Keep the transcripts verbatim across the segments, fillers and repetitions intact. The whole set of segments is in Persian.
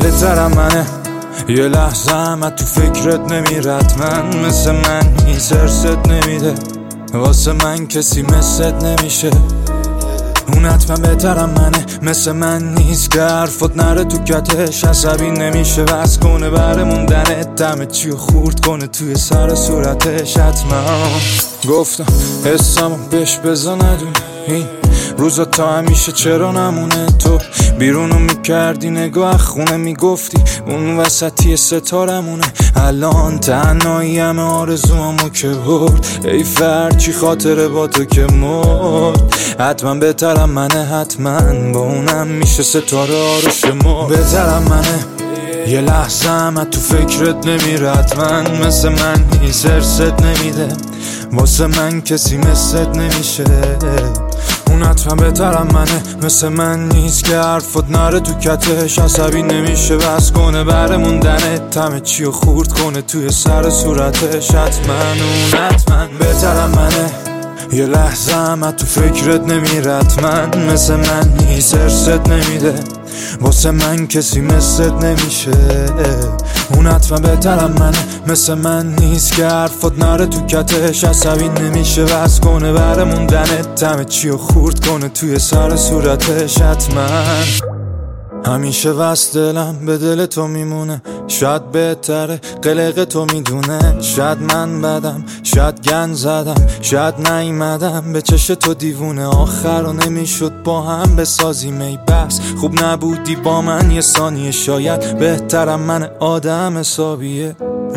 بهترم منه یه لحظه هم تو فکرت نمیرد من مثل من نیست هرست نمیده واسه من کسی مثلت نمیشه اون حتما بهترم منه مثل من نیست که حرفت نره تو کتش عصبی نمیشه بس کنه بره موندنت دمه چی خورد کنه توی سر صورتش حتما گفتم حسمو بهش بزا ندونی این روزا تا همیشه چرا نمونه تو بیرونو میکردی نگاه خونه میگفتی اون وسطی ستارمونه الان تنهایی همه آرزوامو که برد ای فرد چی خاطره با تو که مرد حتما بهترم منه حتما با اونم میشه ستاره ها رو شمرد بهترم منه یه لحظه هم تو فکرت نمیرد من مثل من نیست هرست نمیده واسه من کسی مثلت نمیشه اون حتما بهترم منه مثل من نیست که حرفت نره تو کتش عصبی نمیشه بس کنه بره موندنت همه چی رو خورد کنه توی سر صورتش حتما اون حتما بهترم منه یه لحظه هم تو فکرت نمیرد من مثل من نیست هرست نمیده واسه من کسی مثلت نمیشه اون حتما بهترم منه مثل من نیست که حرفت نره تو کتش عصبی نمیشه بس کنه بره موندنت همه چی رو خورد کنه توی سر صورتش حتما همیشه وست دلم به دل تو میمونه شاید بهتره قلق تو میدونه شاید من بدم شاید گن زدم شاید نیمدم به چش تو دیوونه آخر رو نمیشد با هم بسازیم ای بس خوب نبودی با من یه ثانیه شاید بهترم من آدم حسابیه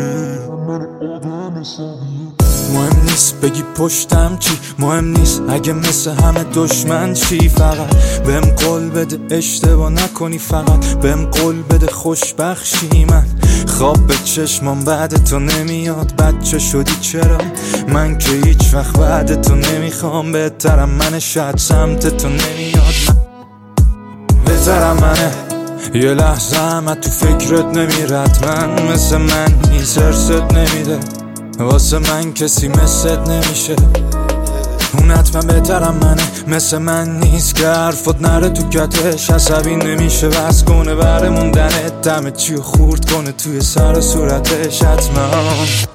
مهم نیست بگی پشتم چی مهم نیست اگه مثل همه دشمن چی فقط بهم قول بده اشتباه نکنی فقط بهم قول بده خوشبخشی من خواب به چشمام بعد تو نمیاد بچه شدی چرا من که هیچ وقت بعد تو نمیخوام بهترم منه شاید سمت تو نمیاد من بهترم منه یه لحظه هم تو فکرت نمیرد من مثل من نیست هرست نمیده واسه من کسی مثلت نمیشه اون حتما بهترم منه مثل من نیست که حرفت نره تو کتش عصبی نمیشه بس کنه بره موندنت همه چی رو خورد کنه توی سر صورتش حتما